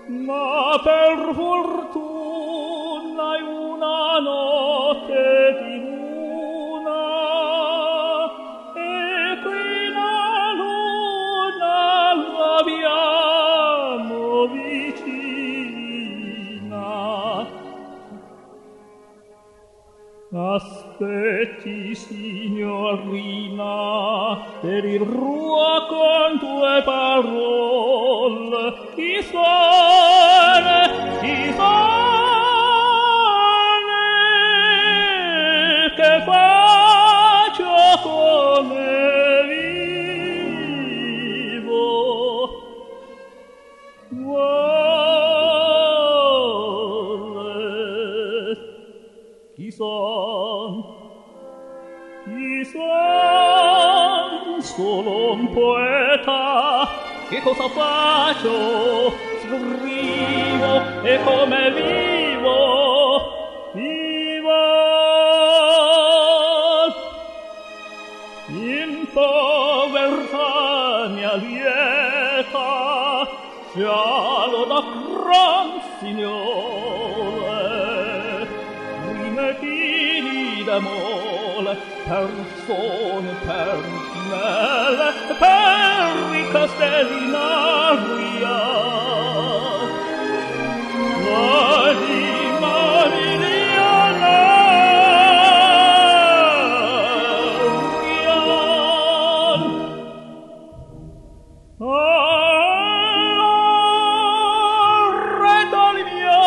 Ma per fortuna è una notte di luna, e qui la luna l'abbiamo vicina. Aspetti, signorina, per il con tue parole. Chi sono che faccio come vivo? Vuole chi son solo un poeta. Che cosa faccio? Scrivo, e come vivo? Vivo in povertà mia lieta, scialo da gran signore, rimettini d'amore, persone per me, per i castelli in aria. L'anima Liliana, dal mio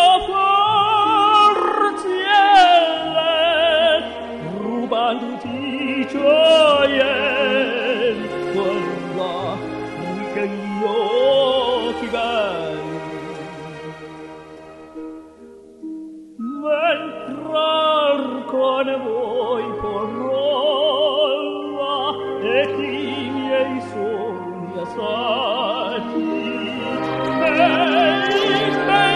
forziere, rubandoti gioie, guarda che gli occhi belli. Entrar con voi parola, e i miei sogni assaggi, e